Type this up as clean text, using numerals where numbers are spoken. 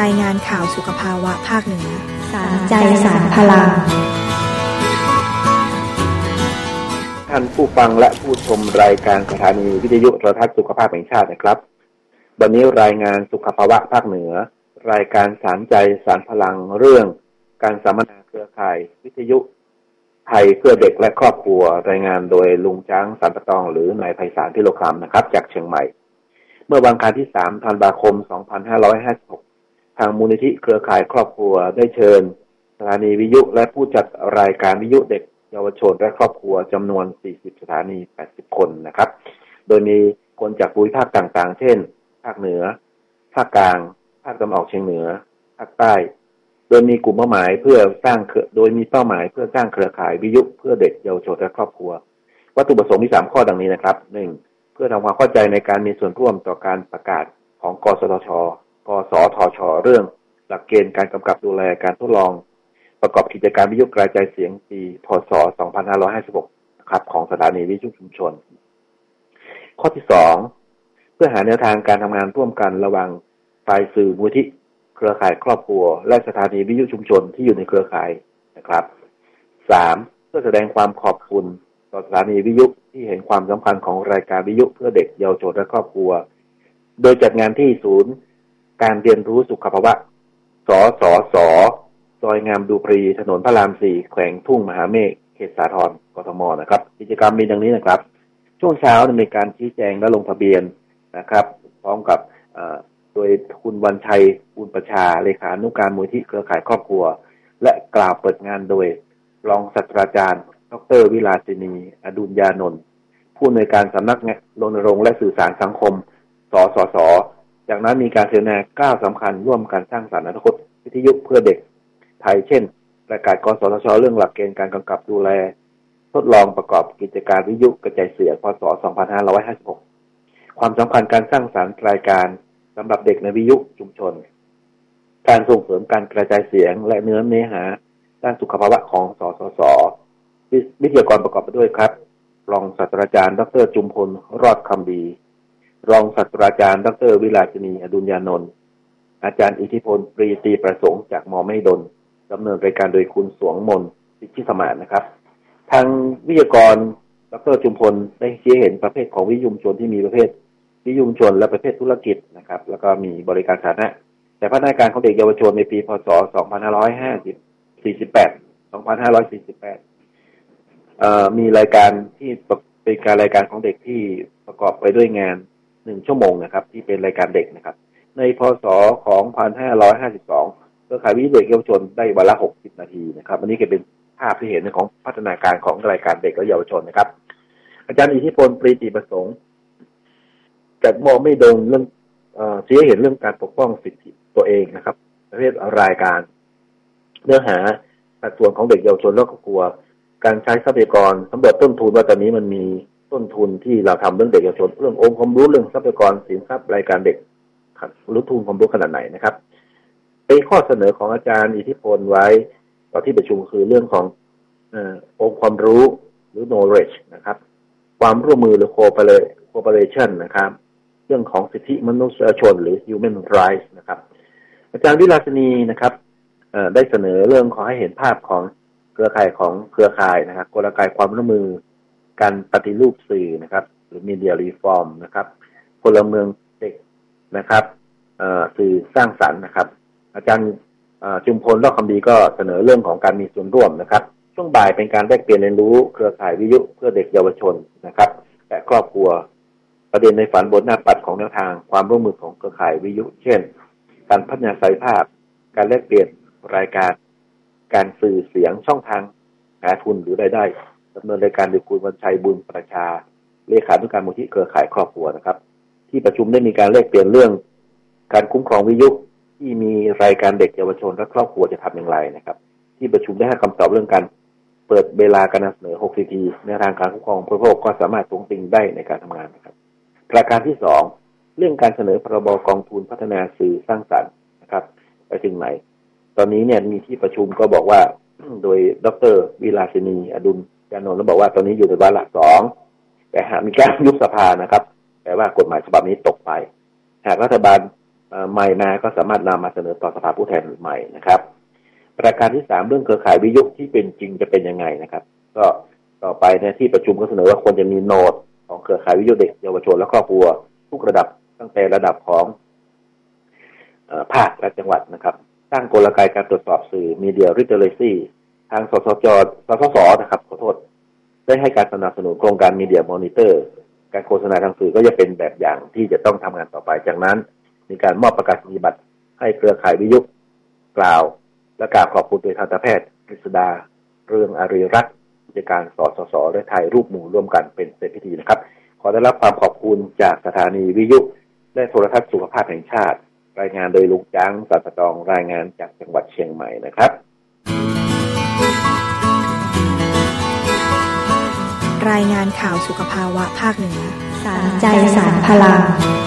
รายงานข่าวสุขภาวะภาคเหนือสารใจสารพลังท่านผู้ฟังและผู้ชมรายการสถานีวิทยุโทรทัศน์สุขภาพแห่งชาตินะครับวันนี้รายงานสุขภาวะภาคเหนือรายการสารใจสารพลังเรื่องการสัมมนาเครือข่ายวิทยุไทยเพื่อเด็กและครอบครัวรายงานโดยลุงช้างสันปะตองหรือนายไพศาลพิโลคำนะครับจากเชียงใหม่เมื่อวันอังคารที่3ธันวาคม2556ทางมูลนิธิเครือข่ายครอบครัวได้เชิญสถานีวิทยุและผู้จัดรายการวิทยุเด็กเยาวชนและครอบครัวจำนวน40สถานี80คนนะครับโดยมีคนจากภูมิภาคต่างๆเช่นภาคเหนือภาคกลางภาคตะวันออกเฉียงเหนือภาคใต้โดยมีกลุ่มเป้าหมายเพื่อสร้างเครือข่ายวิทยุเพื่อเด็กเยาวชนและครอบครัววัตถุประสงค์มี3ข้อดังนี้นะครับ1เพื่อทำความเข้าใจในการมีส่วนร่วมต่อการประกาศของกสทช.เรื่องหลักเกณฑ์การกำกับดูแลการทดลองประกอบกิจการวิทยุกระจายเสียงปีพ.ศ. 2556นะครับของสถานีวิทยุชุมชนข้อที่2เพื่อหาแนวทางการทำงานร่วมกันระหว่างฝ่ายสื่อมูลที่เครือข่ายครอบครัวและสถานีวิทยุชุมชนที่อยู่ในเครือข่ายนะครับ3เพื่อแสดงความขอบคุณต่อสถานีวิทยุที่เห็นความสำคัญของรายการวิทยุเพื่อเด็กเยาวชนและครอบครัวโดยจัดงานที่ศูนย์การเรียนรู้สุขภาวะสสส.ซอยงามดูปรีถนนพระราม4แขวงทุ่งมหาเมฆเขตสาทรกทมนะครับกิจกรรมมีดังนี้นะครับช่วงเช้ามีการชี้แจงและลงทะเบียนนะครับพร้อมกับโดยคุณวันชัยบุญประชาเลขานุการมูลที่เครือข่ายครอบครัวและกล่าวเปิดงานโดยรองศาสตราจารย์ดร.วิลาสินีอดุลยานนท์ผู้อำนวยการสำนักรณรงค์และสื่อสารสังคมสสส.จากนั้นมีการเสนอก้าวสำคัญร่วมกันสร้างสรรค์อนาคตวิทยุเพื่อเด็กไทยเช่นประกาศกสทช.เรื่องหลักเกณฑ์การกำกับดูแลทดลองประกอบกิจการวิทยุกระจายเสียงพ.ศ. 2556ความสำคัญการสร้างสรรค์รายการสำหรับเด็กในวิทยุชุมชนการส่งเสริมการกระจายเสียงและเนื้อหาด้านสุขภาวะของสสส.วิทยากรประกอบไปด้วยครับรองศาสตราจารย์ดร.จุมพลรอดคำดีรองศาสตราจารย์ดร.วิลาสินีอดุลยานนท์อาจารย์อิทธิพลปรีตีประสงค์จากม.มหิดลดำเนินรายการโดยคุณสวงมนสิทธิสมานนะครับทางวิทยากรดร.จุมพลได้ชี้เห็นประเภทของวิทยุชุมชนที่มีประเภทวิทยุชุมชนและประเภทธุรกิจนะครับแล้วก็มีบริการสาธารณะแต่พัฒนาการของเด็กเยาวชนในปีพ.ศ. 2548มีรายการที่เป็นการรายการของเด็กที่ประกอบไปด้วยงาน1ชั่วโมงนะครับที่เป็นรายการเด็กนะครับในพ.ศ. 2552เครือข่ายวิทยุเด็กเยาวชนได้วันละ60นาทีนะครับอันนี้ก็เป็นภาพที่เห็นของพัฒนาการของรายการเด็กและเยาวชนนะครับอาจารย์อิทธิพลปรีติประสงค์จากม.ไม่ดงเรื่องชี้ให้เห็นเรื่องการปกป้องสิทธิตัวเองนะครับประเภทรายการเนื้อหาสัดส่วนของเด็กเยาวชนและครอบครัวการใช้ทรัพยากรสำรวจต้นทุนว่าตอนนี้มันมีต้นทุนที่เราทำเรื่องเด็กเยาวชนเรื่ององค์ความรู้เรื่องทรัพยากรสินทรัพย์รายการเด็กรู้ทุนความรู้ขนาดไหนนะครับเป็นข้อเสนอของอาจารย์อิทธิพลไว้ต่อที่ประชุมคือเรื่องขององค์ความรู้หรือ knowledge นะครับความร่วมมือหรือ cooperation นะครับเรื่องของสิทธิมนุษยชนหรือ human rights นะครับอาจารย์วิลาสินีนะครับได้เสนอเรื่องขอให้เห็นภาพของเครือข่ายนะครับกลไกความร่วมมือการปฏิรูปสื่อนะครับหรือ media reform นะครับพลเมืองเด็กนะครับสื่อสร้างสรรค์นะครับอาจารย์จุมพลรอดคำดีก็เสนอเรื่องของการมีส่วนร่วมนะครับช่วงบ่ายเป็นการแลกเปลี่ยนเรียนรู้เครือข่ายวิทยุเพื่อเด็กเยาวชนนะครับและครอบครัวประเด็นในฝันบนหน้าปัดของแนวทางความร่วมมือของเครือข่ายวิทยุเช่นการพัฒนาศักยภาพการแลกเปลี่ยนรายการการสื่อเสียงช่องทางหาทุนหรือรายได้ดำเนินรายการโดยคุณวันชัยบุญประชาเลขานุการมูลที่เครือข่ายครอบครัวนะครับที่ประชุมได้มีการแลกเปลี่ยนเรื่องการคุ้มครองวิทยุที่มีรายการเด็กเยาวชนและครอบครัวจะทำอย่างไรนะครับที่ประชุมได้ให้คำตอบเรื่องการเปิดเวลาการนำเสนอ60 นาทีในทางการคุ้มครองผู้บริโภคก็สามารถตรงติงได้ในการทำงานนะครับประการที่2เรื่องการเสนอพรบกองทุนพัฒนาสื่อสร้างสรรค์นะครับไปถึงไหนตอนนี้เนี่ยมีที่ประชุมก็บอกว่าโดยดร.วิลาสินีอดุลยานนท์แล้วบอกว่าตอนนี้อยู่ในวาระ2แต่หากมีการยุบสภานะครับแปลว่ากฎหมายฉบับนี้ตกไปหากรัฐบาลใหม่มาก็สามารถนำมาเสนอต่อสภาผู้แทนใหม่นะครับประการที่3เรื่องเครือข่ายวิทยุที่เป็นจริงจะเป็นยังไงนะครับก็ต่อไปในที่ประชุมก็เสนอว่าควรจะมีโนดของเครือข่ายวิทยุเด็กเยาวชนและครอบครัวทุกระดับตั้งแต่ระดับของภาคและจังหวัดนะครับสร้างกลไกการตรวจสอบสื่อ Media Literacy ทางสสนะครับขอโทษได้ให้การสนับสนุนโครงการ Media Monitor การโฆษณาทางสื่อก็จะเป็นแบบอย่างที่จะต้องทำงานต่อไปจากนั้นมีการมอบประกาศนียบัตรให้เครือข่ายวิทยุกล่าวและกราบขอบคุณโดยทันตแพทย์กฤษดาเรืองอารีรัตน์ผู้จัดการสสและถ่ายรูปหมู่ร่วมกันเป็นเสร็จพิธีนะครับขอได้รับความขอบคุณจากสถานีวิทยุและโทรทัศน์สุขภาพแห่งชาติรายงานโดยลุงจังสัตตองรายงานจากจังหวัดเชียงใหม่นะครับรายงานข่าวสุขภาวะภาคเหนือสารใจสารพลัง